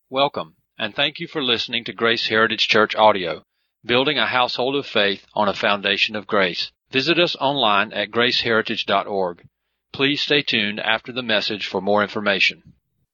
Welcome, and thank you for listening to Grace Heritage Church Audio, building a household of faith on a foundation of grace. Visit us online at graceheritage.org. Please stay tuned after the message for more information.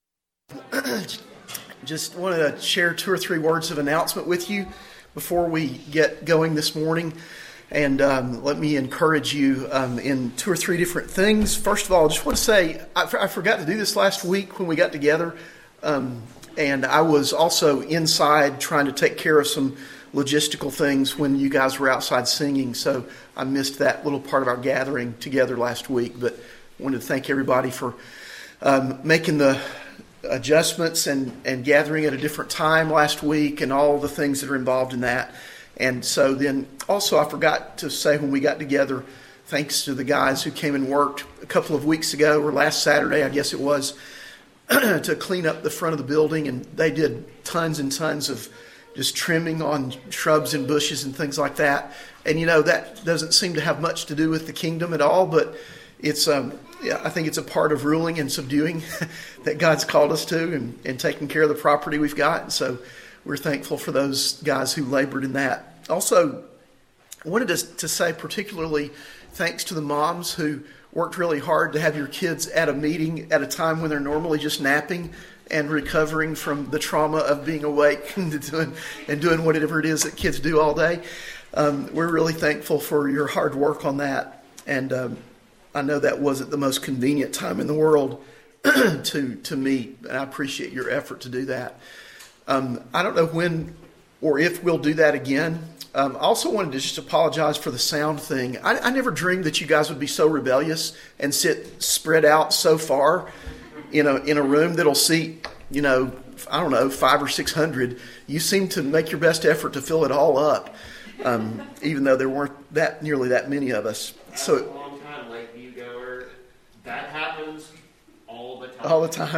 Just wanted to share 2 or 3 words of announcement with you before we get going this morning. And let me encourage you in 2 or 3 different things. First of all, I just want to say, I forgot to do this last week when we got together. And I was also inside trying to take care of some logistical things when you guys were outside singing. So I missed that little part of our gathering together last week. But I wanted to thank everybody for making the adjustments and gathering at a different time last week and all the things that are involved in that. And so then also I forgot to say when we got together, thanks to the guys who came and worked a couple of weeks ago or last Saturday, I guess it was, to clean up the front of the building. And they did tons and tons of just trimming on shrubs and bushes and things like that. And you know, that doesn't seem to have much to do with the kingdom at all, but it's I think it's a part of ruling and subduing that God's called us to, and taking care of the property we've got. And so we're thankful for those guys who labored in that. Also, I wanted to say particularly thanks to the moms who worked really hard to have your kids at a meeting at a time when they're normally just napping and recovering from the trauma of being awake and doing whatever it is that kids do all day. We're really thankful for your hard work on that. And I know that wasn't the most convenient time in the world to meet, and I appreciate your effort to do that. I don't know when or if we'll do that again. I also wanted to just apologize for the sound thing. I never dreamed that you guys would be so rebellious and sit spread out so far in a room that'll seat, I don't know, 500 or 600. You seem to make your best effort to fill it all up, even though there weren't nearly that many of us. So a long time, Lakeview goer. That happens all the time. All the time.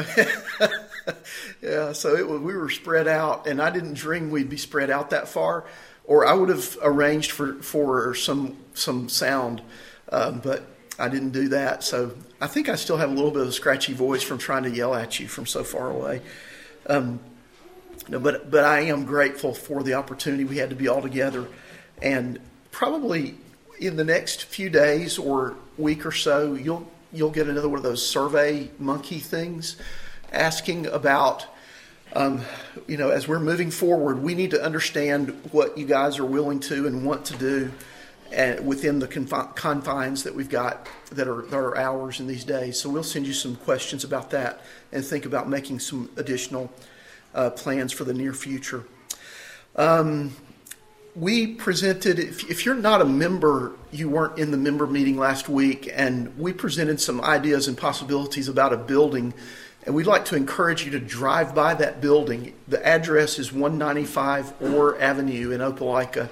Yeah, so we were spread out, and I didn't dream we'd be spread out that far, or I would have arranged for some sound, but I didn't do that. So I think I still have a little bit of a scratchy voice from trying to yell at you from so far away. But I am grateful for the opportunity we had to be all together, and probably in the next few days or week or so, you'll get another one of those Survey Monkey things asking about, as we're moving forward, we need to understand what you guys are willing to and want to do within the confines that we've got that are ours in these days. So we'll send you some questions about that and think about making some additional plans for the near future. We presented, if you're not a member, you weren't in the member meeting last week, and we presented some ideas and possibilities about a building, and we'd like to encourage you to drive by that building. The address is 195 Orr Avenue in Opelika.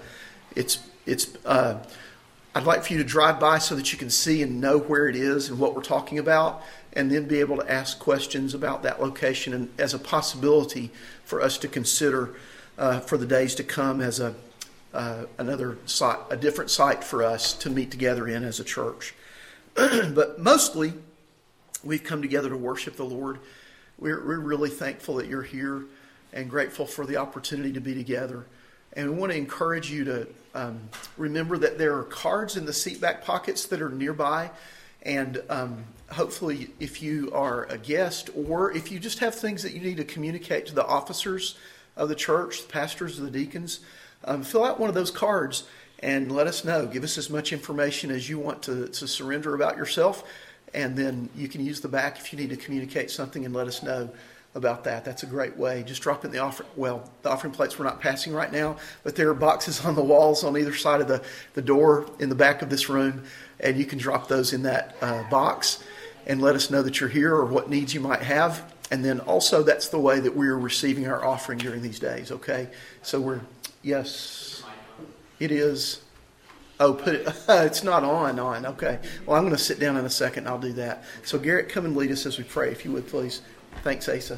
I'd like for you to drive by so that you can see and know where it is and what we're talking about, and then be able to ask questions about that location and as a possibility for us to consider for the days to come as another site, a different site for us to meet together in as a church. But mostly, we've come together to worship the Lord. We're really thankful that you're here and grateful for the opportunity to be together. And we want to encourage you to remember that there are cards in the seat back pockets that are nearby. And hopefully, if you are a guest or if you just have things that you need to communicate to the officers of the church, the pastors, the deacons, fill out one of those cards and let us know. Give us as much information as you want to surrender about yourself. And then you can use the back if you need to communicate something and let us know about that. That's a great way. Just drop it in the offering. Well, the offering plates we're not passing right now, but there are boxes on the walls on either side of the door in the back of this room, and you can drop those in that box and let us know that you're here or what needs you might have. And then also that's the way that we're receiving our offering during these days, okay? So yes, it is. Oh, put it. It's not on. Okay. Well, I'm going to sit down in a second and I'll do that. So Garrett, come and lead us as we pray, if you would, please. Thanks, Asa.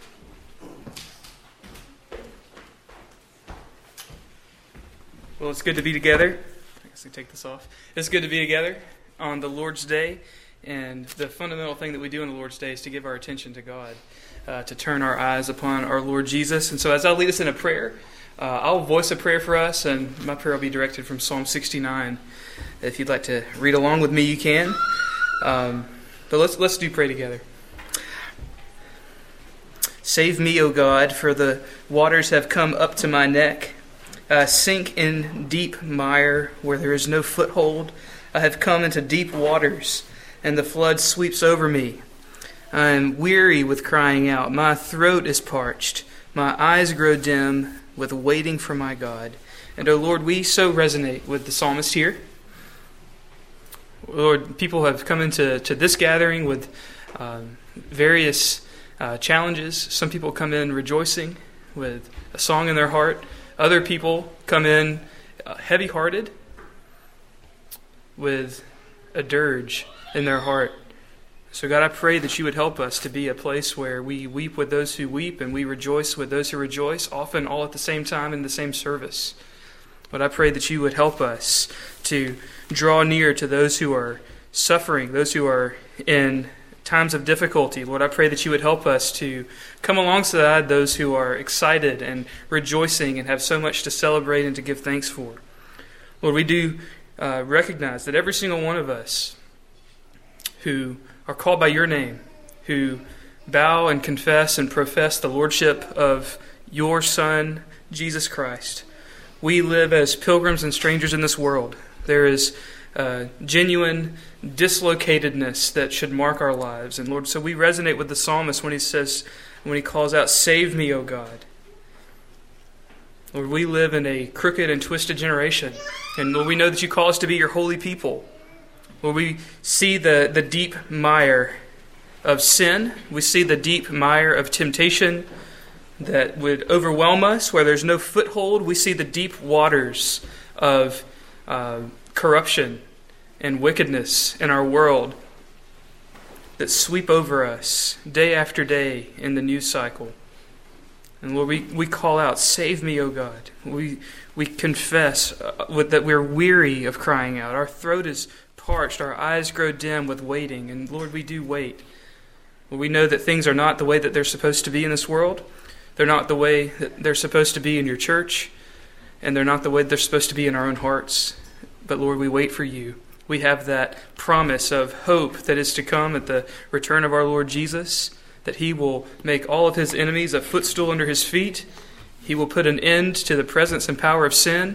Well, it's good to be together. I guess I take this off. It's good to be together on the Lord's Day. And the fundamental thing that we do on the Lord's Day is to give our attention to God. to turn our eyes upon our Lord Jesus. And so as I'll lead us in a prayer, I'll voice a prayer for us, and my prayer will be directed from Psalm 69. If you'd like to read along with me, you can. But let's pray together. Save me, O God, for the waters have come up to my neck. Sink in deep mire where there is no foothold. I have come into deep waters, and the flood sweeps over me. I am weary with crying out. My throat is parched. My eyes grow dim with waiting for my God. And, O Lord, we so resonate with the psalmist here. Lord, people have come into this gathering with various challenges. Some people come in rejoicing with a song in their heart. Other people come in heavy-hearted with a dirge in their heart. So God, I pray that you would help us to be a place where we weep with those who weep and we rejoice with those who rejoice, often all at the same time in the same service. But I pray that you would help us to draw near to those who are suffering, those who are in times of difficulty. Lord, I pray that you would help us to come alongside those who are excited and rejoicing and have so much to celebrate and to give thanks for. Lord, we do recognize that every single one of us who are called by your name, who bow and confess and profess the lordship of your Son, Jesus Christ, we live as pilgrims and strangers in this world. There is genuine dislocatedness that should mark our lives. And Lord, so we resonate with the psalmist when he calls out, "Save me, O God." Lord, we live in a crooked and twisted generation. And Lord, we know that you call us to be your holy people. Lord, we see the deep mire of sin. We see the deep mire of temptation that would overwhelm us, where there's no foothold. We see the deep waters of corruption and wickedness in our world that sweep over us day after day in the news cycle. And Lord, we call out, "Save me, O God." We confess that we're weary of crying out. Our throat is parched. Our eyes grow dim with waiting. And Lord, we do wait. We know that things are not the way that they're supposed to be in this world. They're not the way that they're supposed to be in your church. And they're not the way they're supposed to be in our own hearts. But Lord, we wait for you. We have that promise of hope that is to come at the return of our Lord Jesus, that he will make all of his enemies a footstool under his feet. He will put an end to the presence and power of sin.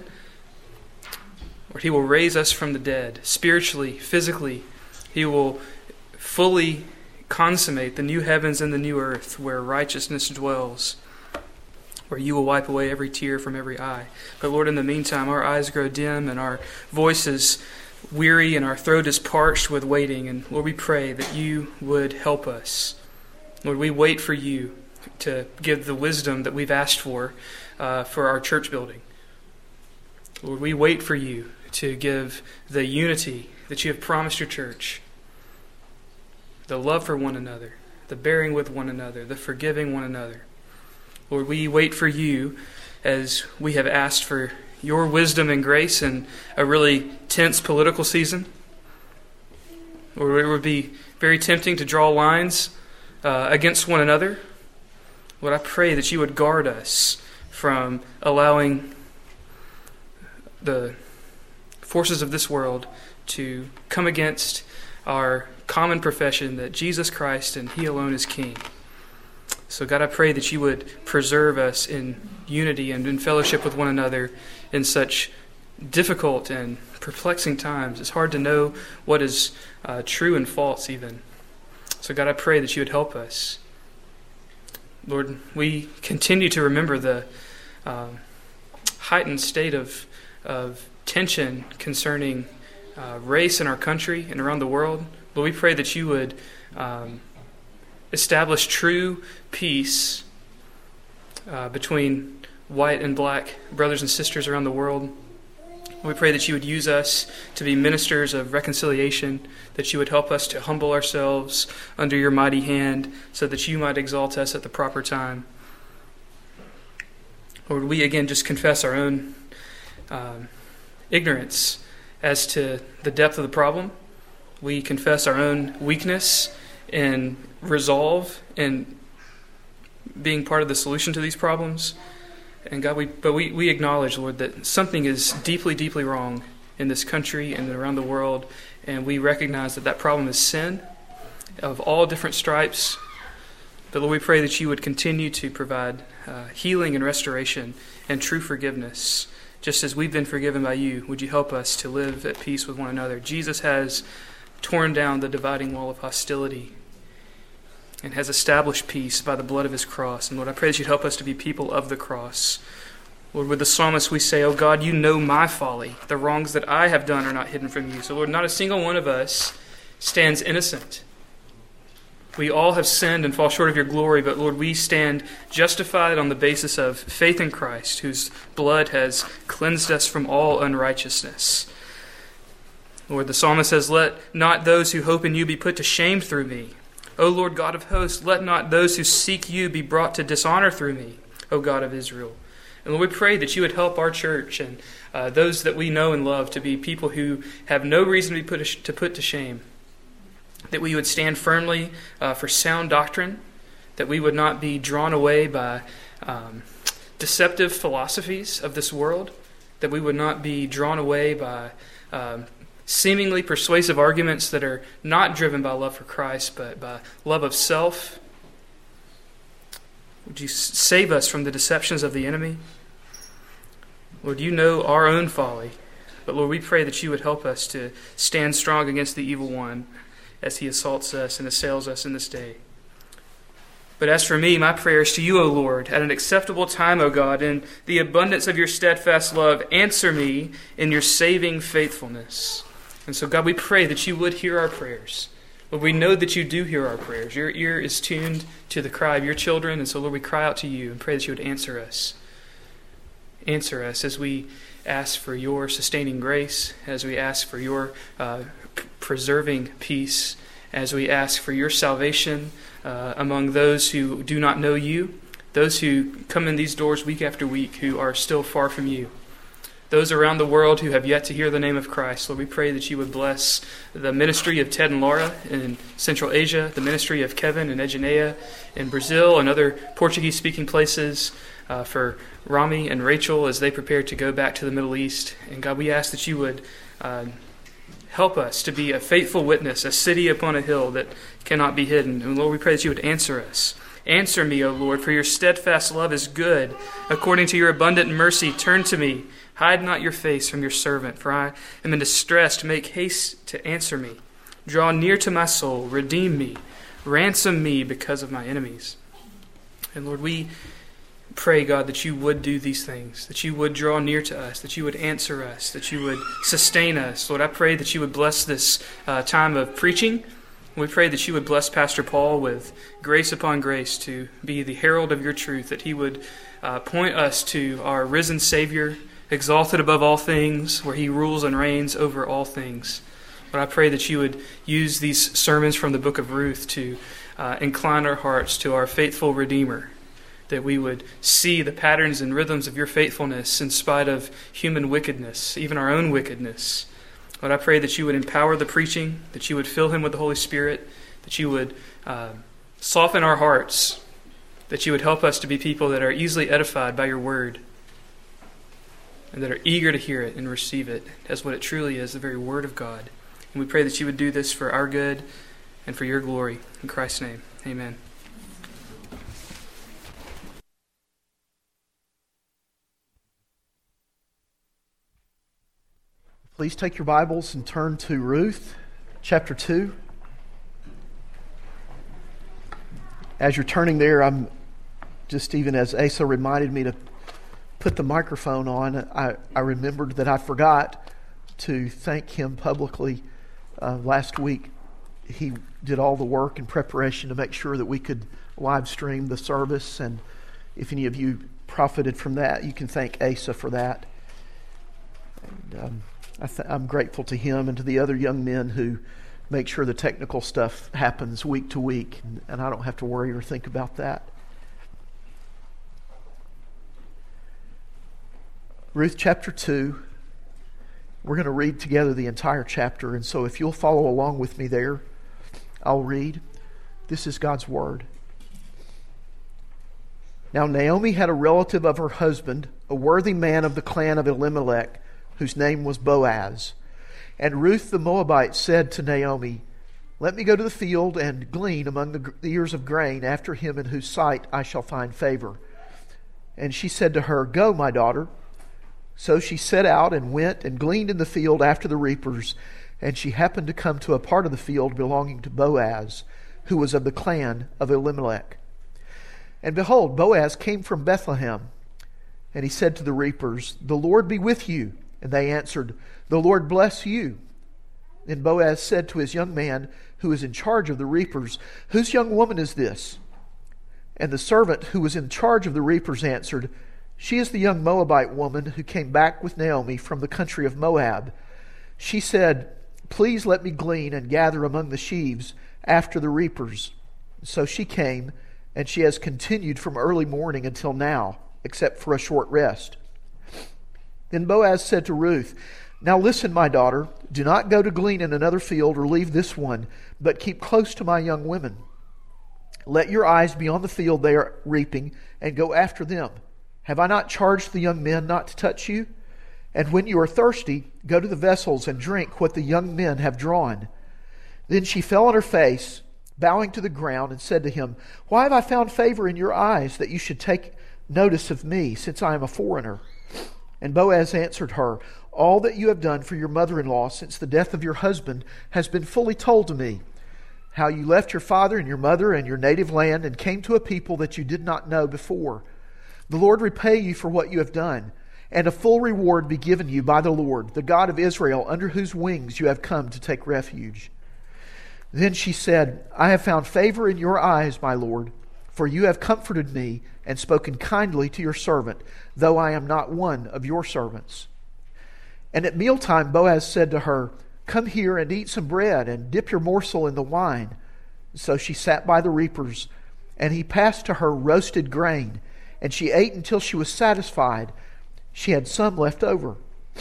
Lord, he will raise us from the dead, spiritually, physically. He will fully consummate the new heavens and the new earth where righteousness dwells, where you will wipe away every tear from every eye. But Lord, in the meantime, our eyes grow dim and our voice is weary and our throat is parched with waiting. And Lord, we pray that you would help us. Lord, we wait for you to give the wisdom that we've asked for our church building. Lord, we wait for you to give the unity that you have promised your church, the love for one another, the bearing with one another, the forgiving one another. Lord, we wait for you as we have asked for your wisdom and grace in a really tense political season. Lord, it would be very tempting to draw lines against one another. Lord, I pray that you would guard us from allowing the forces of this world to come against our common profession that Jesus Christ and he alone is King. So God, I pray that you would preserve us in unity and in fellowship with one another in such difficult and perplexing times. It's hard to know what is true and false even. So God, I pray that you would help us. Lord, we continue to remember the heightened state of tension concerning race in our country and around the world. Lord, we pray that you would establish true peace between white and black brothers and sisters around the world. We pray that you would use us to be ministers of reconciliation, that you would help us to humble ourselves under your mighty hand so that you might exalt us at the proper time. Lord, we again just confess our own ignorance as to the depth of the problem. We confess our own weakness in resolve and being part of the solution to these problems. And God, we acknowledge, Lord, that something is deeply, deeply wrong in this country and around the world, and we recognize that that problem is sin of all different stripes. But Lord, we pray that you would continue to provide healing and restoration and true forgiveness. Just as we've been forgiven by you, would you help us to live at peace with one another? Jesus has torn down the dividing wall of hostility and has established peace by the blood of his cross. And Lord, I pray that you'd help us to be people of the cross. Lord, with the psalmist we say, oh God, you know my folly. The wrongs that I have done are not hidden from you. So Lord, not a single one of us stands innocent. We all have sinned and fall short of your glory, but Lord, we stand justified on the basis of faith in Christ, whose blood has cleansed us from all unrighteousness. Lord, the psalmist says, let not those who hope in you be put to shame through me. O Lord God of hosts, let not those who seek you be brought to dishonor through me, O God of Israel. And Lord, we pray that you would help our church and those that we know and love to be people who have no reason to be put to shame. That we would stand firmly for sound doctrine. That we would not be drawn away by deceptive philosophies of this world. That we would not be drawn away by seemingly persuasive arguments that are not driven by love for Christ, but by love of self. Would you save us from the deceptions of the enemy? Lord, you know our own folly, but Lord, we pray that you would help us to stand strong against the evil one as he assaults us and assails us in this day. But as for me, my prayer is to you, O Lord, at an acceptable time, O God, in the abundance of your steadfast love, answer me in your saving faithfulness. And so, God, we pray that you would hear our prayers. Lord, we know that you do hear our prayers. Your ear is tuned to the cry of your children, and so, Lord, we cry out to you and pray that you would answer us. Answer us as we ask for your sustaining grace, as we ask for your preserving peace, as we ask for your salvation among those who do not know you, those who come in these doors week after week who are still far from you. Those around the world who have yet to hear the name of Christ, Lord, we pray that you would bless the ministry of Ted and Laura in Central Asia, the ministry of Kevin and Edginea in Brazil and other Portuguese-speaking places, for Rami and Rachel as they prepare to go back to the Middle East. And God, we ask that you would help us to be a faithful witness, a city upon a hill that cannot be hidden. And Lord, we pray that you would answer us. Answer me, O Lord, for your steadfast love is good. According to your abundant mercy, turn to me. Hide not your face from your servant, for I am in distress. Make haste to answer me. Draw near to my soul. Redeem me. Ransom me because of my enemies. And Lord, we pray, God, that you would do these things, that you would draw near to us, that you would answer us, that you would sustain us. Lord, I pray that you would bless this time of preaching. We pray that you would bless Pastor Paul with grace upon grace to be the herald of your truth, that he would point us to our risen Savior, exalted above all things, where he rules and reigns over all things. But I pray that you would use these sermons from the book of Ruth to incline our hearts to our faithful Redeemer, that we would see the patterns and rhythms of your faithfulness in spite of human wickedness, even our own wickedness. Lord, I pray that you would empower the preaching, that you would fill him with the Holy Spirit, that you would soften our hearts, that you would help us to be people that are easily edified by your word, and that are eager to hear it and receive it as what it truly is, the very word of God. And we pray that you would do this for our good and for your glory. In Christ's name, amen. Please take your Bibles and turn to Ruth, chapter 2. As you're turning there, I'm just, even as Asa reminded me to put the microphone on, I remembered that I forgot to thank him publicly last week. He did all the work and preparation to make sure that we could live stream the service, and if any of you profited from that, you can thank Asa for that. And I'm grateful to him and to the other young men who make sure the technical stuff happens week to week, and I don't have to worry or think about that. Ruth chapter 2, we're going to read together the entire chapter, and so if you'll follow along with me there, I'll read. This is God's Word. Now Naomi had a relative of her husband, a worthy man of the clan of Elimelech, whose name was Boaz. And Ruth the Moabite said to Naomi, "Let me go to the field and glean among the ears of grain after him in whose sight I shall find favor." And she said to her, "Go, my daughter." So she set out and went and gleaned in the field after the reapers. And she happened to come to a part of the field belonging to Boaz, who was of the clan of Elimelech. And behold, Boaz came from Bethlehem. And he said to the reapers, "The Lord be with you." And they answered, "The Lord bless you." Then Boaz said to his young man, who was in charge of the reapers, "Whose young woman is this?" And the servant who was in charge of the reapers answered, "She is the young Moabite woman who came back with Naomi from the country of Moab. She said, 'Please let me glean and gather among the sheaves after the reapers.' So she came, and she has continued from early morning until now, except for a short rest." Then Boaz said to Ruth, "Now listen, my daughter, do not go to glean in another field or leave this one, but keep close to my young women. Let your eyes be on the field they are reaping, and go after them. Have I not charged the young men not to touch you? And when you are thirsty, go to the vessels and drink what the young men have drawn." Then she fell on her face, bowing to the ground, and said to him, "Why have I found favor in your eyes, that you should take notice of me, since I am a foreigner?" And Boaz answered her, "All that you have done for your mother-in-law since the death of your husband has been fully told to me. How you left your father and your mother and your native land and came to a people that you did not know before. The Lord repay you for what you have done, and a full reward be given you by the Lord, the God of Israel, under whose wings you have come to take refuge." Then she said, "I have found favor in your eyes, my Lord, for you have comforted me and spoken kindly to your servant, though I am not one of your servants." And at mealtime Boaz said to her, "Come here and eat some bread, and dip your morsel in the wine." So she sat by the reapers, and he passed to her roasted grain, and she ate until she was satisfied. She had some left over.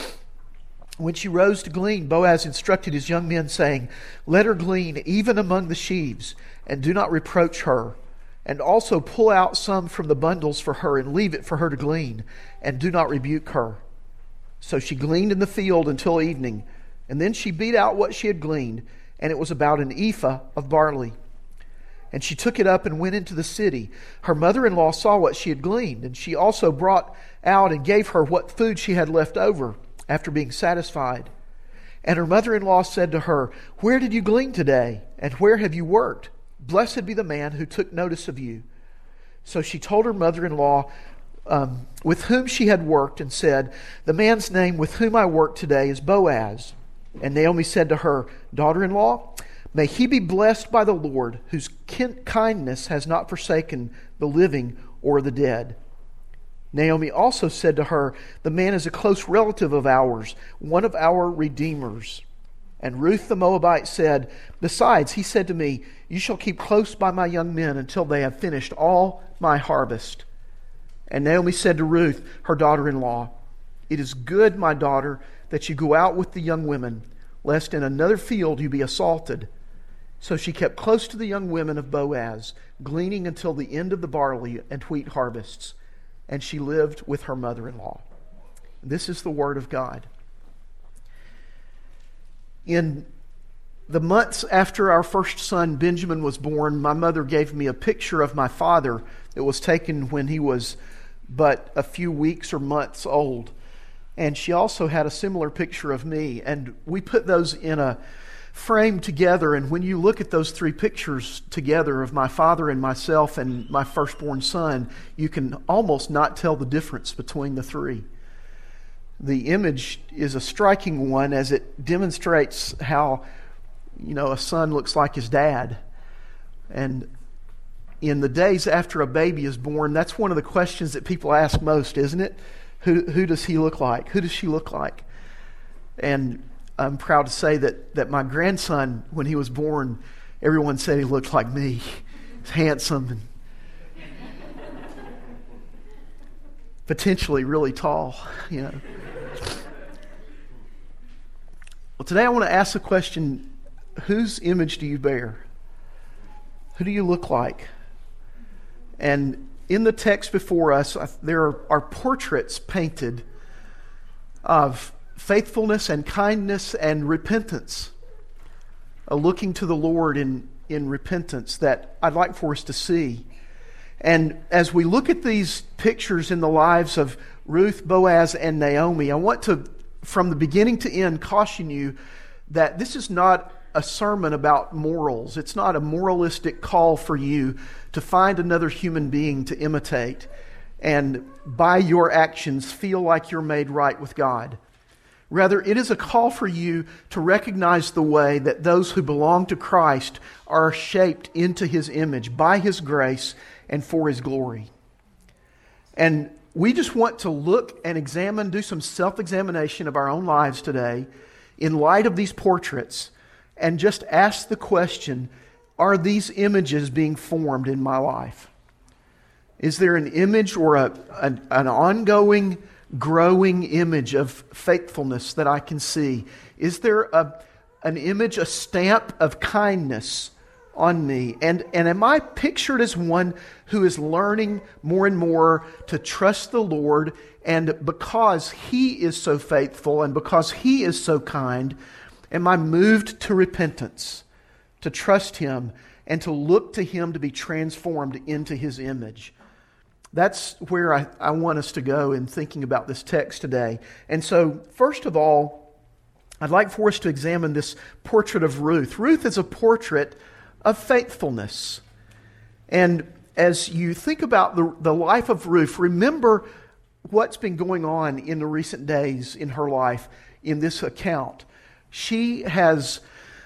When she rose to glean, Boaz instructed his young men, saying, "Let her glean even among the sheaves, and do not reproach her. And also pull out some from the bundles for her, and leave it for her to glean, and do not rebuke her." So she gleaned in the field until evening, and then she beat out what she had gleaned, and it was about an ephah of barley. And she took it up and went into the city. Her mother-in-law saw what she had gleaned, and she also brought out and gave her what food she had left over, after being satisfied. And her mother-in-law said to her, "Where did you glean today? And where have you worked? Blessed be the man who took notice of you." So she told her mother-in-law with whom she had worked, and said, "The man's name with whom I worked today is Boaz." And Naomi said to her, "Daughter-in-law, may he be blessed by the Lord, whose kindness has not forsaken the living or the dead." Naomi also said to her, "The man is a close relative of ours, one of our redeemers." And Ruth the Moabite said, "Besides, he said to me, 'You shall keep close by my young men until they have finished all my harvest.'" And Naomi said to Ruth, her daughter-in-law, "It is good, my daughter, that you go out with the young women, lest in another field you be assaulted." So she kept close to the young women of Boaz, gleaning until the end of the barley and wheat harvests. And she lived with her mother-in-law. This is the word of God. In the months after our first son, Benjamin, was born, my mother gave me a picture of my father that was taken when he was but a few weeks or months old. And she also had a similar picture of me. And we put those in a frame together. And when you look at those three pictures together of my father and myself and my firstborn son, you can almost not tell the difference between the three. The image is a striking one, as it demonstrates how, a son looks like his dad. And in the days after a baby is born, that's one of the questions that people ask most, isn't it? Who does he look like? Who does she look like? And I'm proud to say that my grandson, when he was born, everyone said he looked like me. He's handsome and potentially really tall, Well, today I want to ask the question, whose image do you bear? Who do you look like? And in the text before us, there are portraits painted of faithfulness and kindness and repentance, looking to the Lord in repentance that I'd like for us to see. And as we look at these pictures in the lives of Ruth, Boaz, and Naomi, I want to, from the beginning to end, caution you that this is not a sermon about morals. It's not a moralistic call for you to find another human being to imitate and by your actions feel like you're made right with God. Rather, it is a call for you to recognize the way that those who belong to Christ are shaped into His image by His grace and for His glory. And we just want to look and examine, do some self-examination of our own lives today in light of these portraits and just ask the question, are these images being formed in my life? Is there an image or an ongoing, growing image of faithfulness that I can see? Is there an image, a stamp of kindness on me? And am I pictured as one who is learning more and more to trust the Lord, and because He is so faithful and because He is so kind, am I moved to repentance, to trust Him, and to look to Him to be transformed into His image? That's where I want us to go in thinking about this text today. And so, first of all, I'd like for us to examine this portrait of Ruth. Ruth is a portrait of faithfulness. And as you think about the life of Ruth, remember what's been going on in the recent days in her life in this account. She has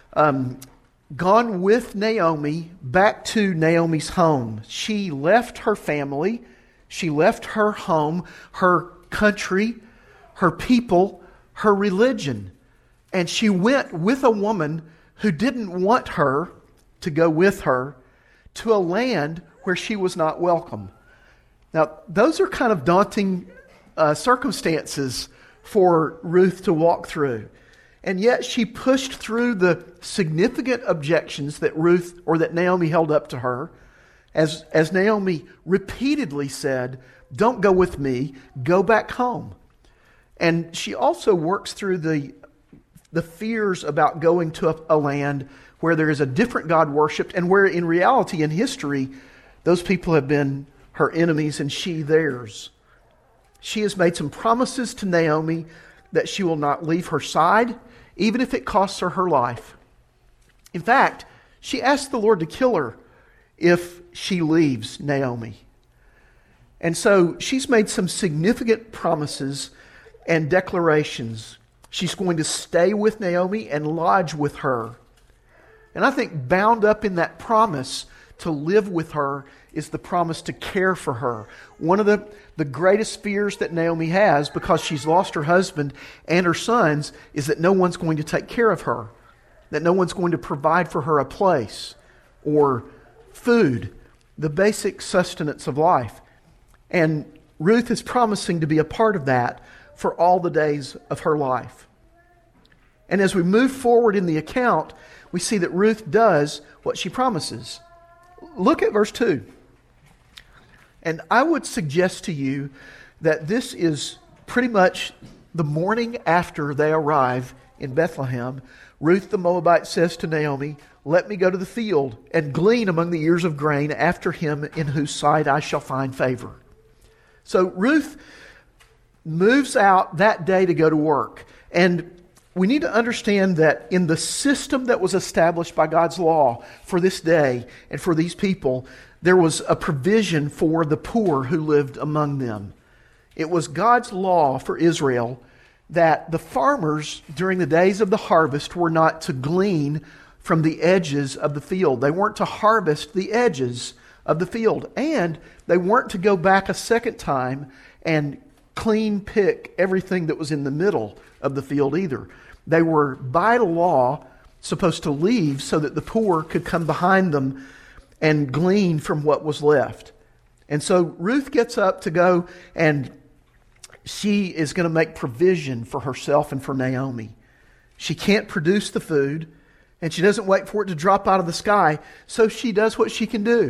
gone with Naomi back to Naomi's home. She left her family, she left her home, her country, her people, her religion. And she went with a woman who didn't want her to go with her to a land where she was not welcome. Now, those are kind of daunting circumstances for Ruth to walk through. And yet she pushed through the significant objections that Naomi held up to her. As Naomi repeatedly said, don't go with me, go back home. And she also works through the fears about going to a land where there is a different God worshipped, and where in reality, in history, those people have been her enemies and she theirs. She has made some promises to Naomi that she will not leave her side, even if it costs her her life. In fact, she asked the Lord to kill her if she leaves Naomi. And so she's made some significant promises and declarations. She's going to stay with Naomi and lodge with her. And I think bound up in that promise to live with her is the promise to care for her. One of the greatest fears that Naomi has, because she's lost her husband and her sons, is that no one's going to take care of her, that no one's going to provide for her a place or food, the basic sustenance of life. And Ruth is promising to be a part of that for all the days of her life. And as we move forward in the account, we see that Ruth does what she promises. Look at verse 2. And I would suggest to you that this is pretty much the morning after they arrive in Bethlehem. Ruth the Moabite says to Naomi, "Let me go to the field and glean among the ears of grain after him in whose sight I shall find favor." So Ruth moves out that day to go to work. And we need to understand that in the system that was established by God's law for this day and for these people, there was a provision for the poor who lived among them. It was God's law for Israel that the farmers during the days of the harvest were not to glean from the edges of the field. They weren't to harvest the edges of the field. And they weren't to go back a second time and clean pick everything that was in the middle of the field either. They were, by law, supposed to leave so that the poor could come behind them and glean from what was left. And so Ruth gets up to go, and she is going to make provision for herself and for Naomi. She can't produce the food, and she doesn't wait for it to drop out of the sky, so she does what she can do.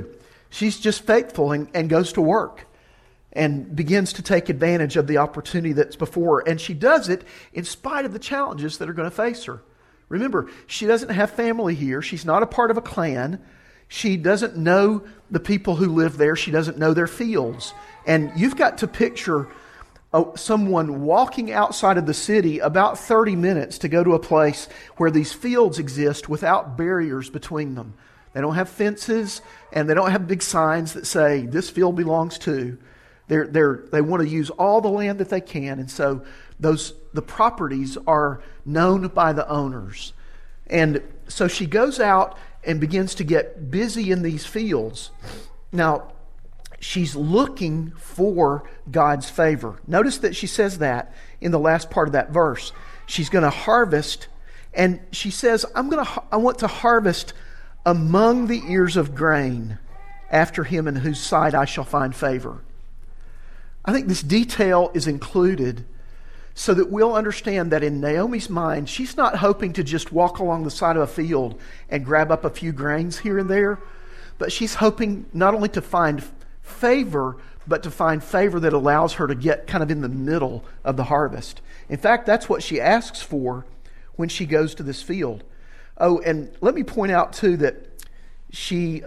She's just faithful and goes to work and begins to take advantage of the opportunity that's before her. And she does it in spite of the challenges that are going to face her. Remember, she doesn't have family here. She's not a part of a clan. She doesn't know the people who live there. She doesn't know their fields. And you've got to picture someone walking outside of the city about 30 minutes to go to a place where these fields exist without barriers between them. They don't have fences, and they don't have big signs that say, this field belongs to. They want to use all the land that they can, and so the properties are known by the owners. And so she goes out and begins to get busy in these fields. Now, she's looking for God's favor. Notice that she says that in the last part of that verse. She's going to harvest, and she says, I want to harvest among the ears of grain after him in whose sight I shall find favor. I think this detail is included so that we'll understand that in Naomi's mind, she's not hoping to just walk along the side of a field and grab up a few grains here and there, but she's hoping not only to find favor, but to find favor that allows her to get kind of in the middle of the harvest. In fact, that's what she asks for when she goes to this field. Oh, and let me point out too that she,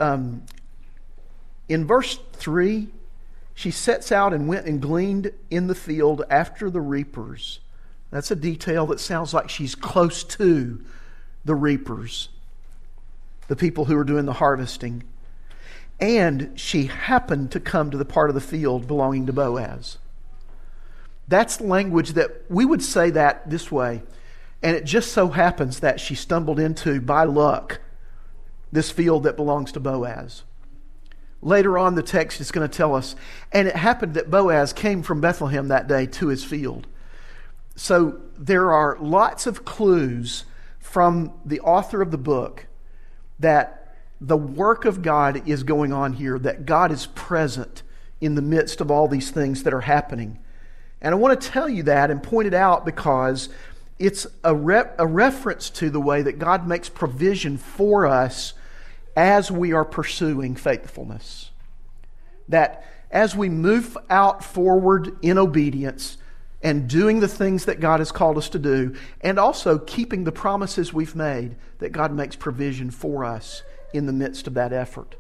in verse 3, she sets out and went and gleaned in the field after the reapers. That's a detail that sounds like she's close to the reapers, the people who are doing the harvesting. And she happened to come to the part of the field belonging to Boaz. That's language that we would say that this way. And it just so happens that she stumbled into, by luck, this field that belongs to Boaz. Later on, the text is going to tell us, and it happened that Boaz came from Bethlehem that day to his field. So there are lots of clues from the author of the book that the work of God is going on here, that God is present in the midst of all these things that are happening. And I want to tell you that and point it out because it's a reference to the way that God makes provision for us as we are pursuing faithfulness. That as we move out forward in obedience and doing the things that God has called us to do, and also keeping the promises we've made, that God makes provision for us in the midst of that effort.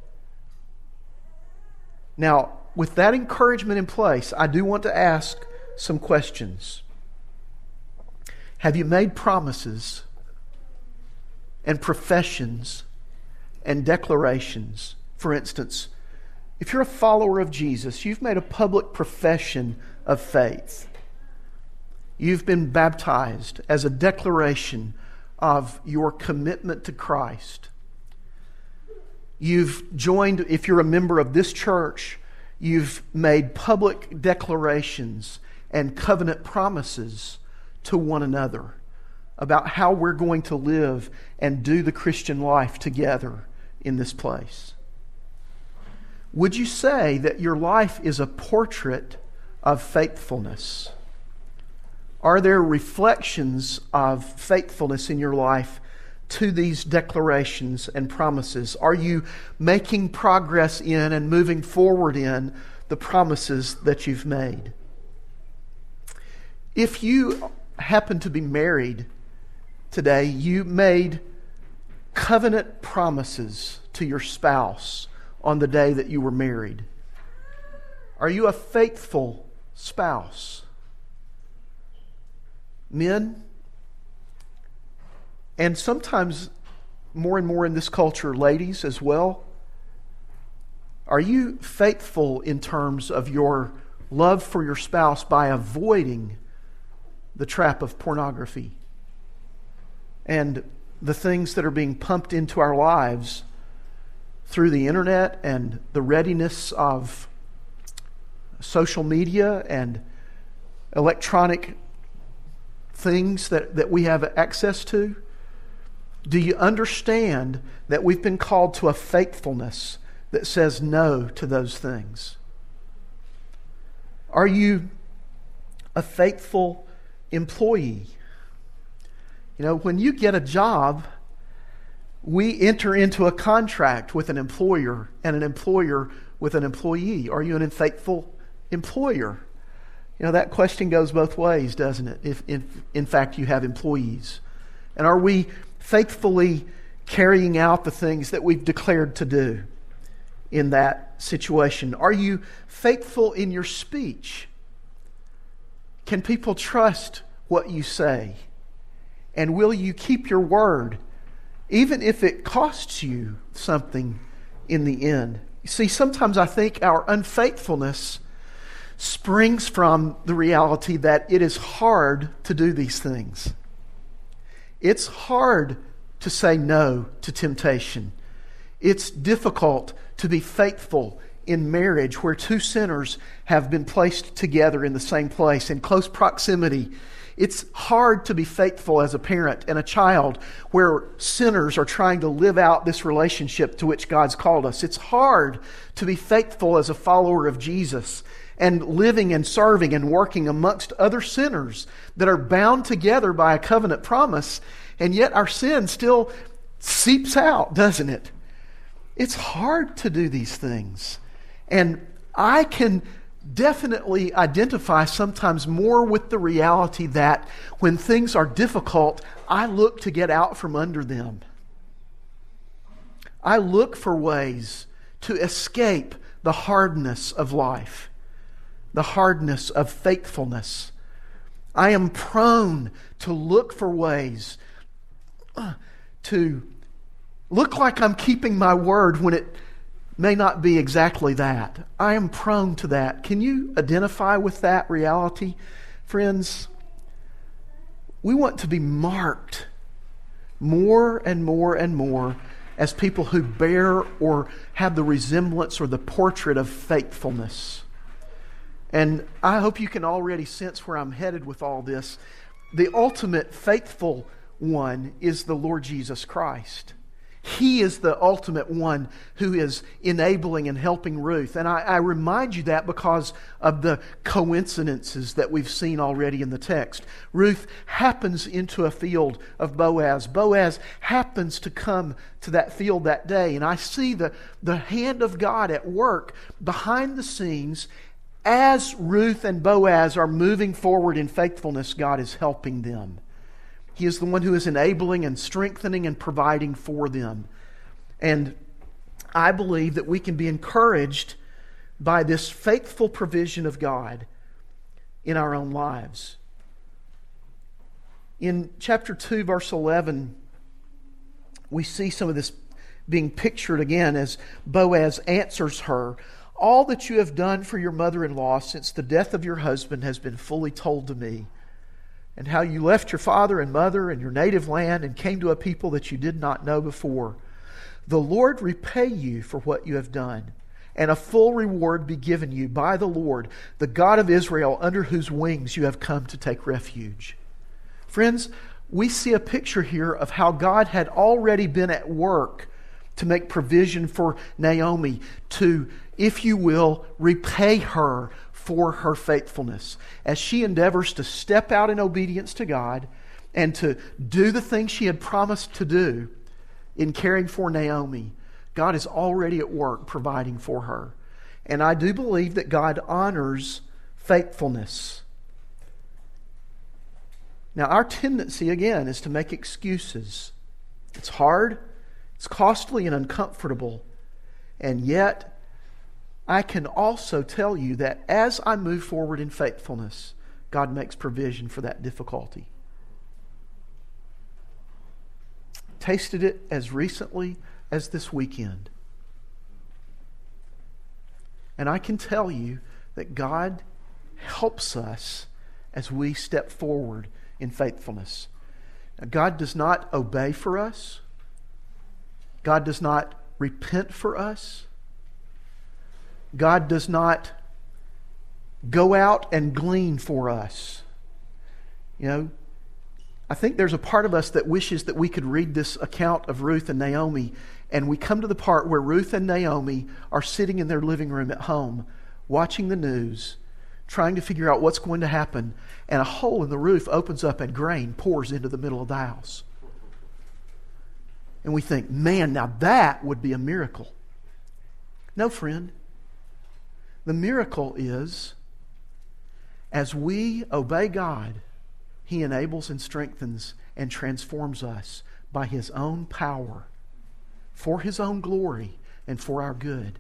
Now, with that encouragement in place, I do want to ask some questions. Have you made promises and professions and declarations? For instance, if you're a follower of Jesus, you've made a public profession of faith. You've been baptized as a declaration of your commitment to Christ. You've joined, if you're a member of this church, you've made public declarations and covenant promises to one another about how we're going to live and do the Christian life together in this place. Would you say that your life is a portrait of faithfulness? Are there reflections of faithfulness in your life to these declarations and promises? Are you making progress in and moving forward in the promises that you've made? If you happen to be married today, you made covenant promises to your spouse on the day that you were married. Are you a faithful spouse? Men, and sometimes more and more in this culture, ladies as well, are you faithful in terms of your love for your spouse by avoiding the trap of pornography and the things that are being pumped into our lives through the internet and the readiness of social media and electronic things that we have access to? Do you understand that we've been called to a faithfulness that says no to those things? Are you a faithful employee? You know, when you get a job, we enter into a contract with an employer and an employer with an employee. Are you an unfaithful employer? You know, that question goes both ways, doesn't it? If in fact you have employees. And are we faithfully carrying out the things that we've declared to do in that situation? Are you faithful in your speech? Can people trust what you say? And will you keep your word, even if it costs you something in the end? You see, sometimes I think our unfaithfulness springs from the reality that it is hard to do these things. It's hard to say no to temptation. It's difficult to be faithful in marriage where two sinners have been placed together in the same place in close proximity. It's hard to be faithful as a parent and a child where sinners are trying to live out this relationship to which God's called us. It's hard to be faithful as a follower of Jesus and living and serving and working amongst other sinners that are bound together by a covenant promise, and yet our sin still seeps out, doesn't it? It's hard to do these things. And I can definitely identify sometimes more with the reality that when things are difficult, I look to get out from under them. I look for ways to escape the hardness of life, the hardness of faithfulness. I am prone to look for ways to look like I'm keeping my word when it may not be exactly that. I am prone to that. Can you identify with that reality? Friends, we want to be marked more and more and more as people who bear or have the resemblance or the portrait of faithfulness. And I hope you can already sense where I'm headed with all this. The ultimate faithful one is the Lord Jesus Christ. He is the ultimate one who is enabling and helping Ruth. And I remind you that because of the coincidences that we've seen already in the text. Ruth happens into a field of Boaz. Boaz happens to come to that field that day. And I see the hand of God at work behind the scenes. As Ruth and Boaz are moving forward in faithfulness, God is helping them. He is the one who is enabling and strengthening and providing for them. And I believe that we can be encouraged by this faithful provision of God in our own lives. In chapter 2, verse 11, we see some of this being pictured again as Boaz answers her. All that you have done for your mother-in-law since the death of your husband has been fully told to me, and how you left your father and mother and your native land and came to a people that you did not know before. The Lord repay you for what you have done, and a full reward be given you by the Lord, the God of Israel, under whose wings you have come to take refuge. Friends, we see a picture here of how God had already been at work to make provision for Naomi to, if you will, repay her for her faithfulness as she endeavors to step out in obedience to God and to do the things she had promised to do in caring for Naomi. God is already at work providing for her. And I do believe that God honors faithfulness. Now, our tendency, again, is to make excuses. It's hard, it's costly and uncomfortable, and yet I can also tell you that as I move forward in faithfulness, God makes provision for that difficulty. Tasted it as recently as this weekend. And I can tell you that God helps us as we step forward in faithfulness. Now, God does not obey for us. God does not repent for us. God does not go out and glean for us. You know, I think there's a part of us that wishes that we could read this account of Ruth and Naomi, and we come to the part where Ruth and Naomi are sitting in their living room at home, watching the news, trying to figure out what's going to happen, and a hole in the roof opens up and grain pours into the middle of the house. And we think, man, now that would be a miracle. No, friend. The miracle is, as we obey God, He enables and strengthens and transforms us by His own power, for His own glory and for our good.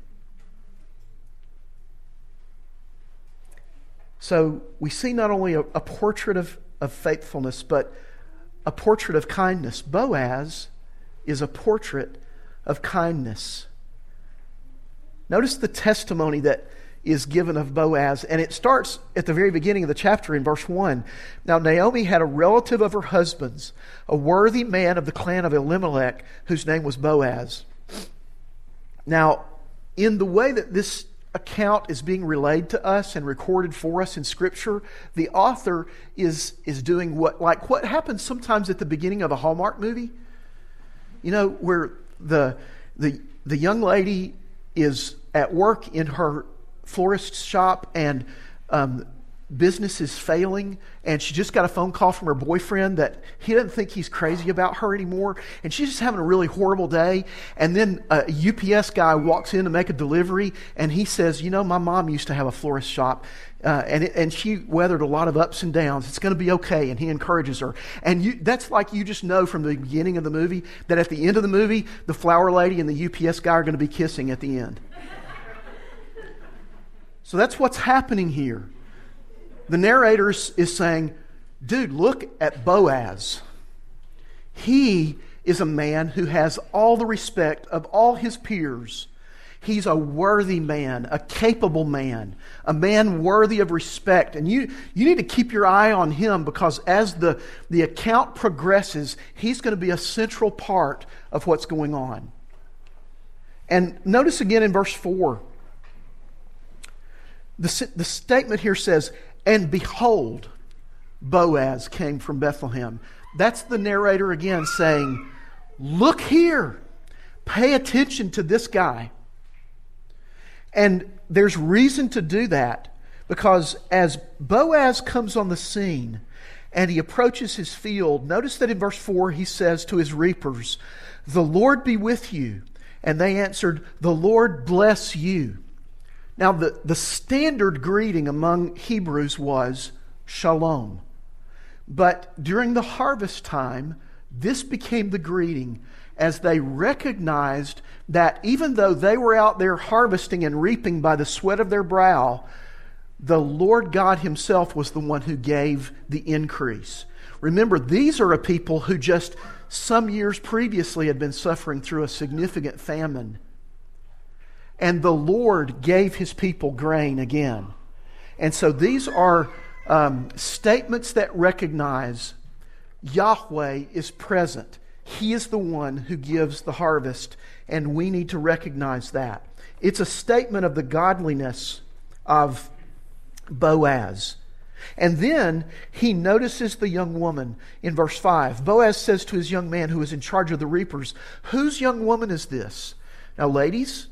So we see not only a portrait of faithfulness, but a portrait of kindness. Boaz is a portrait of kindness. Notice the testimony that is given of Boaz, and it starts at the very beginning of the chapter in verse 1. Now Naomi had a relative of her husband's, a worthy man of the clan of Elimelech, whose name was Boaz. Now, in the way that this account is being relayed to us and recorded for us in Scripture, the author is doing what happens sometimes at the beginning of a Hallmark movie. You know, where the young lady is at work in her florist's shop and business is failing, and she just got a phone call from her boyfriend that he doesn't think he's crazy about her anymore, and she's just having a really horrible day. And then a UPS guy walks in to make a delivery, and he says, you know, my mom used to have a florist shop, and she weathered a lot of ups and downs. It's going to be okay. And he encourages her. And that's like you just know from the beginning of the movie that at the end of the movie, the flower lady and the UPS guy are going to be kissing at the end. So that's what's happening here. The narrator is saying, dude, look at Boaz. He is a man who has all the respect of all his peers. He's a worthy man, a capable man, a man worthy of respect. And you need to keep your eye on him, because as the account progresses, he's going to be a central part of what's going on. And notice again in verse 4, the statement here says, and behold, Boaz came from Bethlehem. That's the narrator again saying, look here. Pay attention to this guy. And there's reason to do that, because as Boaz comes on the scene and he approaches his field, notice that in verse 4 he says to his reapers, the Lord be with you. And they answered, the Lord bless you. Now, the standard greeting among Hebrews was shalom. But during the harvest time, this became the greeting, as they recognized that even though they were out there harvesting and reaping by the sweat of their brow, the Lord God Himself was the one who gave the increase. Remember, these are a people who just some years previously had been suffering through a significant famine. And the Lord gave His people grain again. And so these are statements that recognize Yahweh is present. He is the one who gives the harvest, and we need to recognize that. It's a statement of the godliness of Boaz. And then he notices the young woman in verse 5. Boaz says to his young man who is in charge of the reapers, whose young woman is this? Now, ladies,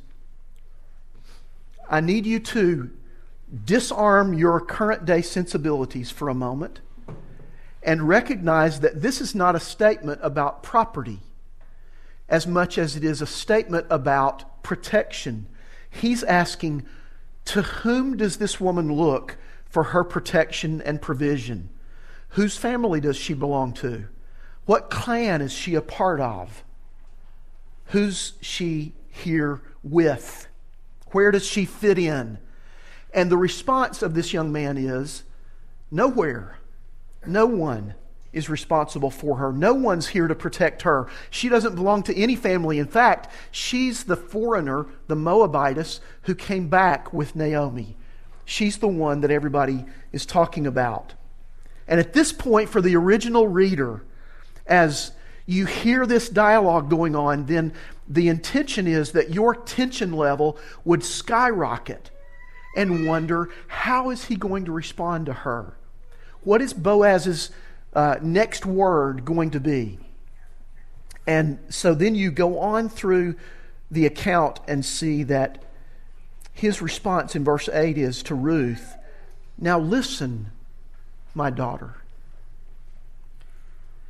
I need you to disarm your current day sensibilities for a moment and recognize that this is not a statement about property as much as it is a statement about protection. He's asking, to whom does this woman look for her protection and provision? Whose family does she belong to? What clan is she a part of? Who's she here with? Where does she fit in? And the response of this young man is, nowhere. No one is responsible for her. No one's here to protect her. She doesn't belong to any family. In fact, she's the foreigner, the Moabitess, who came back with Naomi. She's the one that everybody is talking about. And at this point, for the original reader, as you hear this dialogue going on, then the intention is that your tension level would skyrocket and wonder, how is he going to respond to her? What is Boaz's next word going to be? And so then you go on through the account and see that his response in verse 8 is to Ruth, now listen, my daughter.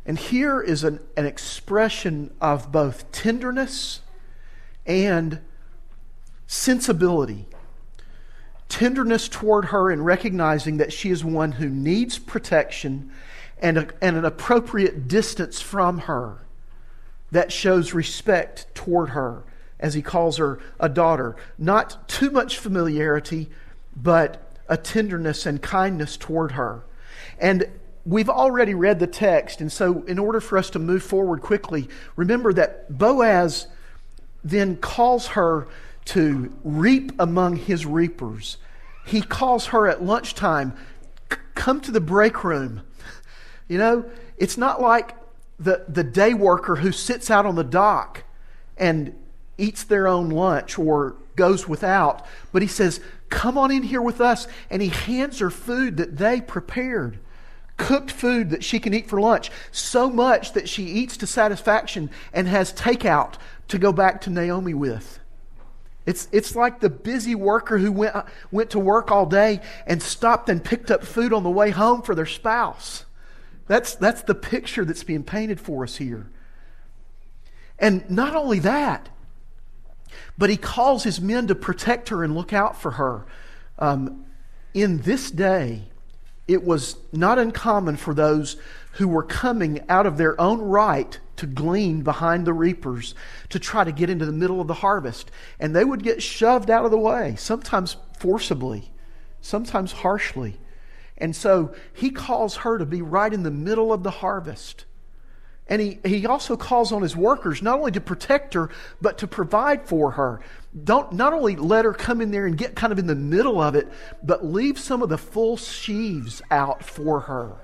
And here is an expression of both tenderness and sensibility. Tenderness toward her in recognizing that she is one who needs protection and an appropriate distance from her that shows respect toward her, as he calls her a daughter. Not too much familiarity, but a tenderness and kindness toward her. And we've already read the text, and so in order for us to move forward quickly, remember that Boaz then calls her to reap among his reapers. He calls her at lunchtime, come to the break room. You know, it's not like the day worker who sits out on the dock and eats their own lunch or goes without, but he says, come on in here with us, and he hands her food that they prepared. Cooked food that she can eat for lunch, so much that she eats to satisfaction and has takeout to go back to Naomi with. It's like the busy worker who went to work all day and stopped and picked up food on the way home for their spouse. That's the picture that's being painted for us here. And not only that, but he calls his men to protect her and look out for her. In this day, it was not uncommon for those who were coming out of their own right to glean behind the reapers to try to get into the middle of the harvest. And they would get shoved out of the way, sometimes forcibly, sometimes harshly. And so he calls her to be right in the middle of the harvest. And he also calls on his workers not only to protect her, but to provide for her. Don't not only let her come in there and get kind of in the middle of it, but leave some of the full sheaves out for her.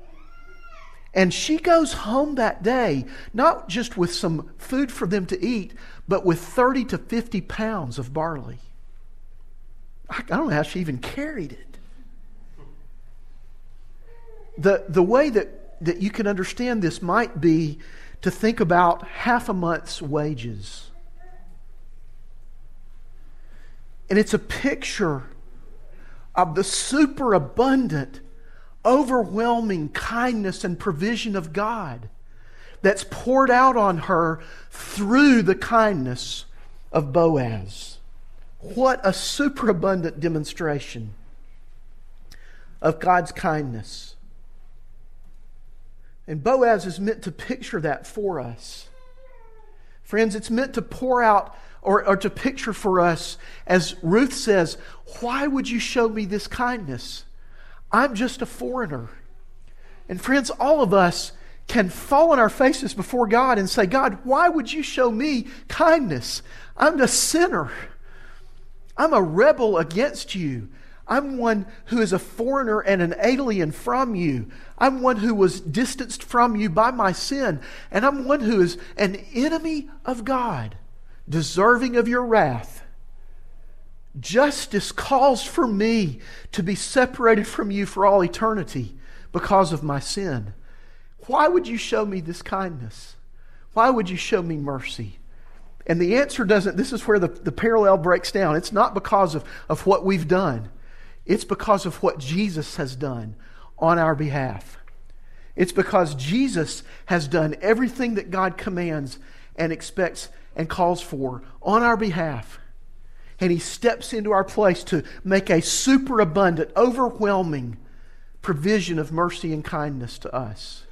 And she goes home that day, not just with some food for them to eat, but with 30 to 50 pounds of barley. I don't know how she even carried it. The way that you can understand this might be to think about half a month's wages. And it's a picture of the superabundant, overwhelming kindness and provision of God that's poured out on her through the kindness of Boaz. What a superabundant demonstration of God's kindness. And Boaz is meant to picture that for us. Friends, it's meant to pour out or to picture for us, as Ruth says, why would you show me this kindness? I'm just a foreigner. And friends, all of us can fall on our faces before God and say, God, why would you show me kindness? I'm a sinner. I'm a rebel against you. I'm one who is a foreigner and an alien from you. I'm one who was distanced from you by my sin. And I'm one who is an enemy of God, deserving of your wrath. Justice calls for me to be separated from you for all eternity because of my sin. Why would you show me this kindness? Why would you show me mercy? And the answer doesn't, this is where the parallel breaks down. It's not because of what we've done. It's because of what Jesus has done on our behalf. It's because Jesus has done everything that God commands and expects and calls for on our behalf. And He steps into our place to make a superabundant, overwhelming provision of mercy and kindness to us.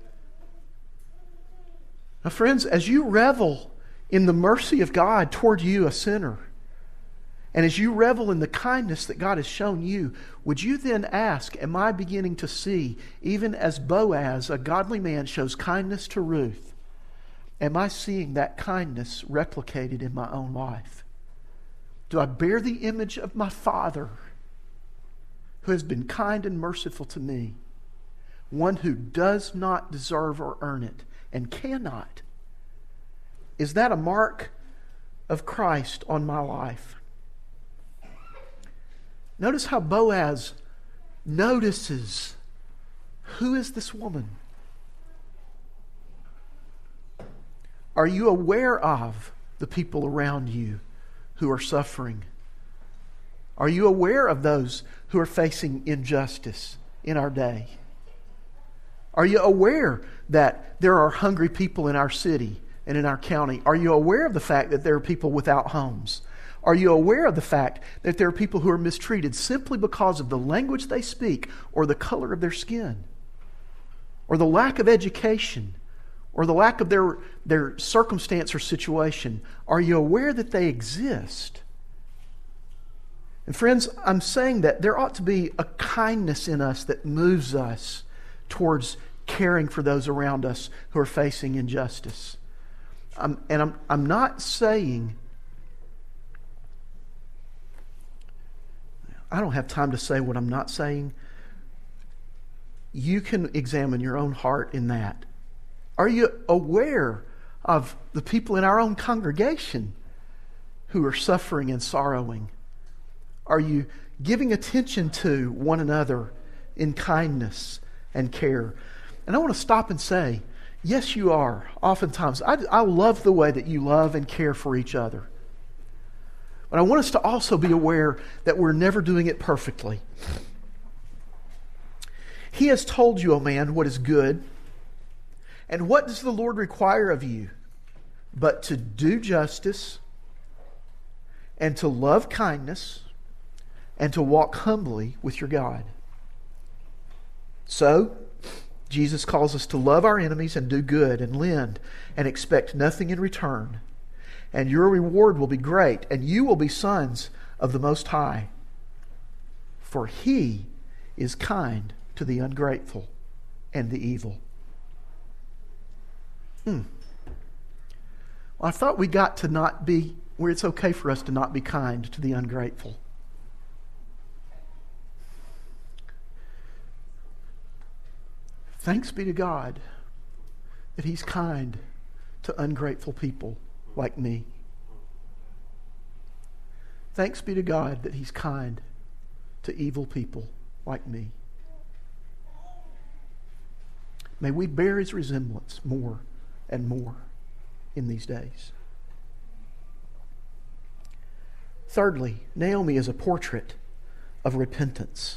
Now, friends, as you revel in the mercy of God toward you, a sinner, and as you revel in the kindness that God has shown you, would you then ask, am I beginning to see, even as Boaz, a godly man, shows kindness to Ruth, am I seeing that kindness replicated in my own life? Do I bear the image of my Father, who has been kind and merciful to me, one who does not deserve or earn it, and cannot? Is that a mark of Christ on my life? Notice how Boaz notices, who is this woman? Are you aware of the people around you who are suffering? Are you aware of those who are facing injustice in our day? Are you aware that there are hungry people in our city and in our county? Are you aware of the fact that there are people without homes? Are you aware of the fact that there are people who are mistreated simply because of the language they speak or the color of their skin or the lack of education or the lack of their circumstance or situation? Are you aware that they exist? And friends, I'm saying that there ought to be a kindness in us that moves us towards caring for those around us who are facing injustice. I'm not saying, I don't have time to say what I'm not saying. You can examine your own heart in that. Are you aware of the people in our own congregation who are suffering and sorrowing? Are you giving attention to one another in kindness and care? And I want to stop and say, yes, you are. Oftentimes, I love the way that you love and care for each other. But I want us to also be aware that we're never doing it perfectly. He has told you, O man, what is good. And what does the Lord require of you? But to do justice, and to love kindness, and to walk humbly with your God. So, Jesus calls us to love our enemies and do good and lend and expect nothing in return. And your reward will be great, and you will be sons of the Most High. For He is kind to the ungrateful and the evil. Well, I thought we got to not be where it's okay for us to not be kind to the ungrateful. Thanks be to God that He's kind to ungrateful people like me. Thanks be to God that He's kind to evil people like me. May we bear His resemblance more and more in these days. Thirdly, Naomi is a portrait of repentance.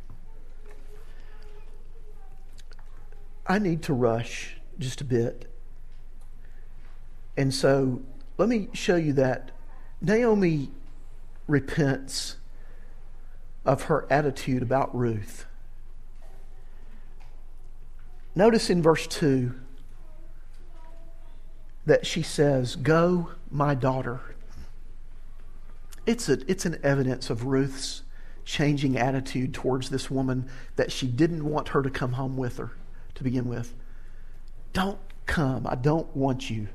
I need to rush just a bit. And so let me show you that Naomi repents of her attitude about Ruth. Notice in verse 2 that she says, "Go, my daughter." It's an evidence of Ruth's changing attitude towards this woman, that she didn't want her to come home with her to begin with. Don't come. I don't want you.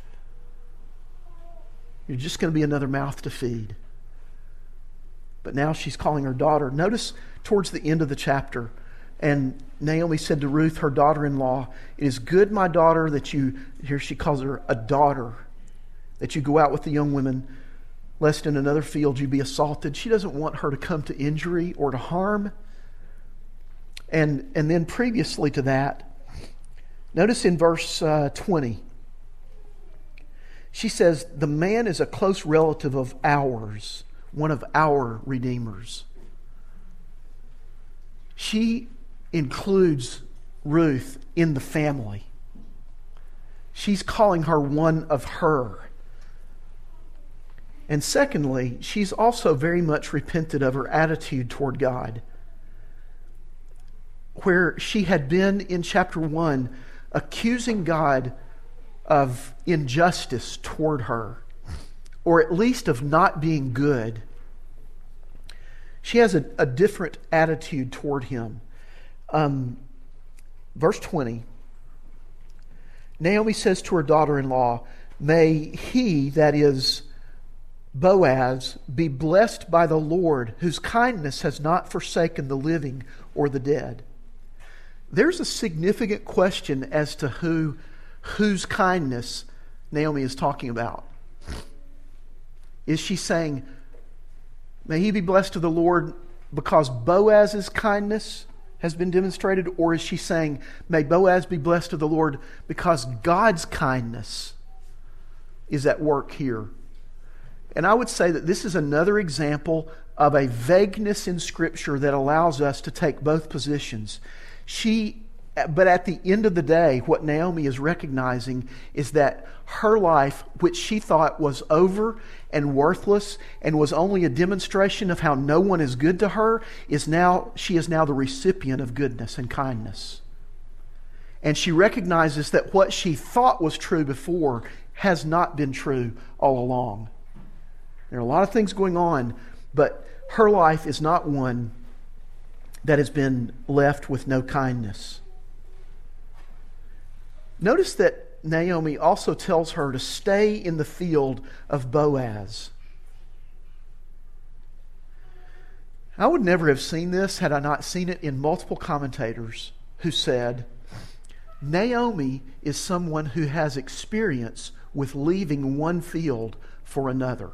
You're just going to be another mouth to feed. But now she's calling her daughter. Notice towards the end of the chapter, and Naomi said to Ruth, her daughter-in-law, "It is good, my daughter, that you," here she calls her a daughter, "that you go out with the young women, lest in another field you be assaulted." She doesn't want her to come to injury or to harm. And then previously to that, notice in verse 20, she says, "The man is a close relative of ours, one of our redeemers." She includes Ruth in the family. She's calling her one of her. And secondly, she's also very much repented of her attitude toward God, where she had been in chapter 1 accusing God of injustice toward her, or at least of not being good. She has a different attitude toward Him. Verse 20, Naomi says to her daughter-in-law, "May he," that is Boaz, "be blessed by the Lord, whose kindness has not forsaken the living or the dead." There's a significant question as to whose kindness Naomi is talking about. Is she saying, "May he be blessed of the Lord because Boaz's kindness has been demonstrated," or is she saying, "May Boaz be blessed of the Lord because God's kindness is at work here"? And I would say that this is another example of a vagueness in Scripture that allows us to take both positions. She But at the end of the day, what Naomi is recognizing is that her life, which she thought was over and worthless and was only a demonstration of how no one is good to her, she is now the recipient of goodness and kindness. And she recognizes that what she thought was true before has not been true all along. There are a lot of things going on, but her life is not one that has been left with no kindness. Notice that Naomi also tells her to stay in the field of Boaz. I would never have seen this had I not seen it in multiple commentators who said, Naomi is someone who has experience with leaving one field for another.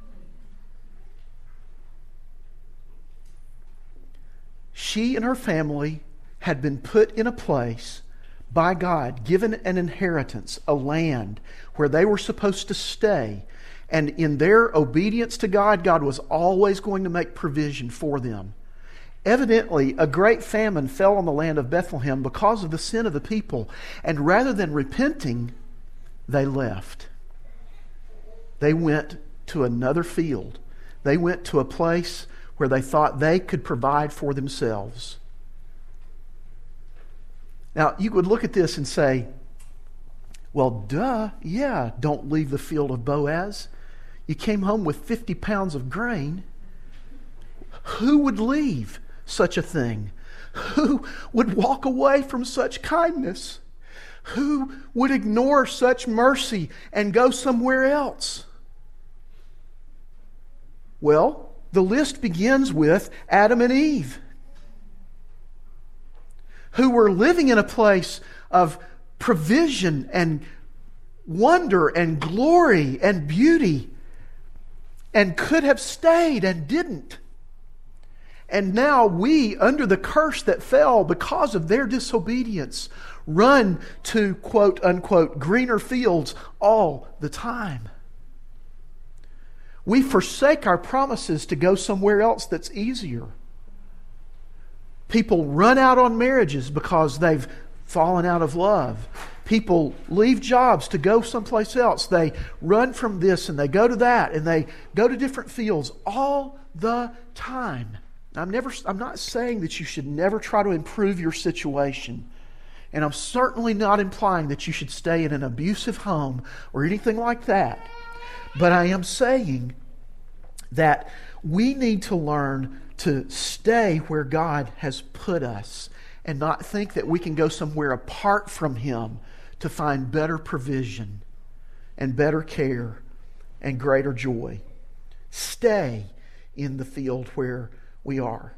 She and her family had been put in a place by God, given an inheritance, a land where they were supposed to stay. And in their obedience to God, God was always going to make provision for them. Evidently, a great famine fell on the land of Bethlehem because of the sin of the people. And rather than repenting, they left. They went to another field. They went to a place where they thought they could provide for themselves. Now, you would look at this and say, well, don't leave the field of Boaz. You came home with 50 pounds of grain. Who would leave such a thing? Who would walk away from such kindness? Who would ignore such mercy and go somewhere else? Well, the list begins with Adam and Eve, who were living in a place of provision and wonder and glory and beauty and could have stayed and didn't. And now we, under the curse that fell because of their disobedience, run to quote unquote greener fields all the time. We forsake our promises to go somewhere else that's easier. People run out on marriages because they've fallen out of love. People leave jobs to go someplace else. They run from this and they go to that and they go to different fields all the time. I'm not saying that you should never try to improve your situation. And I'm certainly not implying that you should stay in an abusive home or anything like that. But I am saying that we need to learn to stay where God has put us and not think that we can go somewhere apart from Him to find better provision and better care and greater joy. Stay in the field where we are.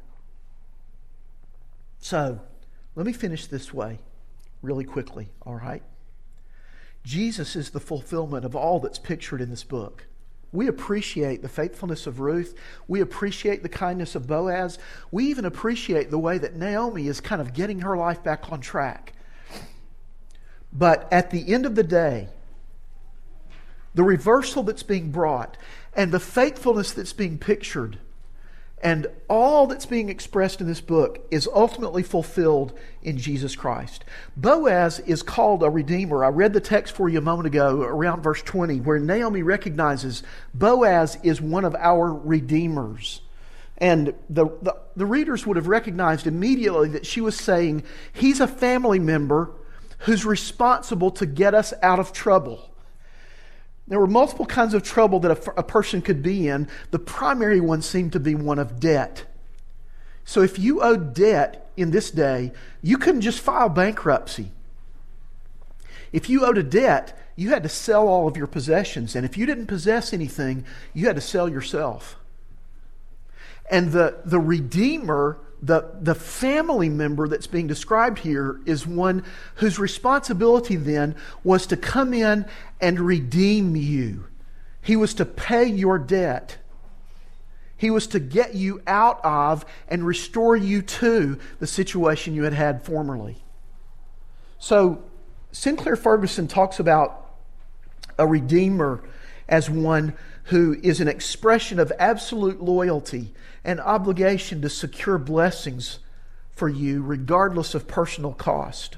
So, let me finish this way really quickly, all right? Jesus is the fulfillment of all that's pictured in this book. We appreciate the faithfulness of Ruth. We appreciate the kindness of Boaz. We even appreciate the way that Naomi is kind of getting her life back on track. But at the end of the day, the reversal that's being brought and the faithfulness that's being pictured and all that's being expressed in this book is ultimately fulfilled in Jesus Christ. Boaz is called a redeemer. I read the text for you a moment ago around verse 20 where Naomi recognizes Boaz is one of our redeemers. And the readers would have recognized immediately that she was saying he's a family member who's responsible to get us out of trouble. There were multiple kinds of trouble that a person could be in. The primary one seemed to be one of debt. So if you owed debt in this day, you couldn't just file bankruptcy. If you owed a debt, you had to sell all of your possessions. And if you didn't possess anything, you had to sell yourself. And the redeemer, the family member that's being described here is one whose responsibility then was to come in and redeem you. He was to pay your debt. He was to get you out of and restore you to the situation you had had formerly. So Sinclair Ferguson talks about a redeemer as one who is an expression of absolute loyalty and obligation to secure blessings for you regardless of personal cost.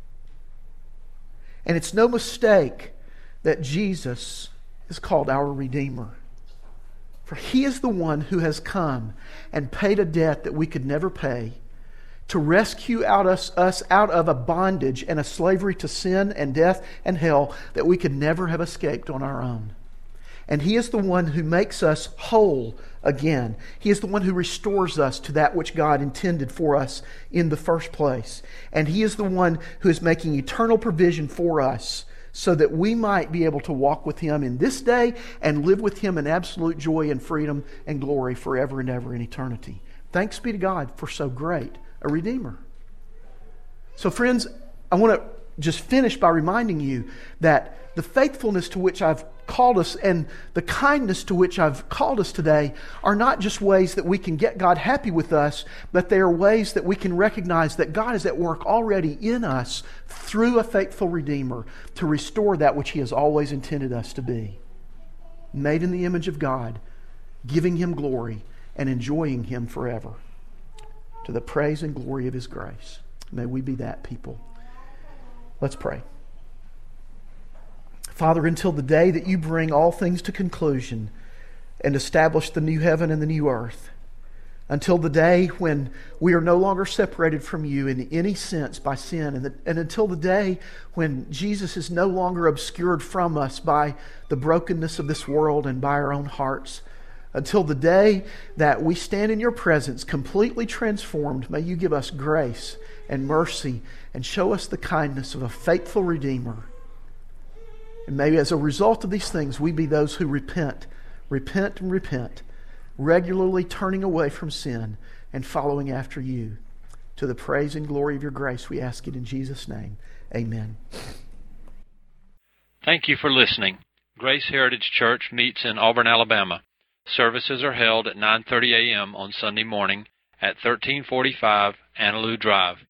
And it's no mistake that Jesus is called our Redeemer. For He is the one who has come and paid a debt that we could never pay to rescue us out of a bondage and a slavery to sin and death and hell that we could never have escaped on our own. And He is the one who makes us whole again. He is the one who restores us to that which God intended for us in the first place. And He is the one who is making eternal provision for us so that we might be able to walk with Him in this day and live with Him in absolute joy and freedom and glory forever and ever in eternity. Thanks be to God for so great a Redeemer. So friends, I want to just finish by reminding you that the faithfulness to which I've called us and the kindness to which I've called us today are not just ways that we can get God happy with us, but they are ways that we can recognize that God is at work already in us through a faithful Redeemer to restore that which He has always intended us to be. Made in the image of God, giving Him glory and enjoying Him forever to the praise and glory of His grace. May we be that people. Let's pray. Father, until the day that You bring all things to conclusion and establish the new heaven and the new earth, until the day when we are no longer separated from You in any sense by sin, and until the day when Jesus is no longer obscured from us by the brokenness of this world and by our own hearts, until the day that we stand in Your presence completely transformed, may You give us grace and mercy and show us the kindness of a faithful Redeemer. And maybe as a result of these things, we be those who repent, regularly turning away from sin and following after You. To the praise and glory of Your grace, we ask it in Jesus' name. Amen. Thank you for listening. Grace Heritage Church meets in Auburn, Alabama. Services are held at 9:30 a.m. on Sunday morning at 1345 Annaloo Drive.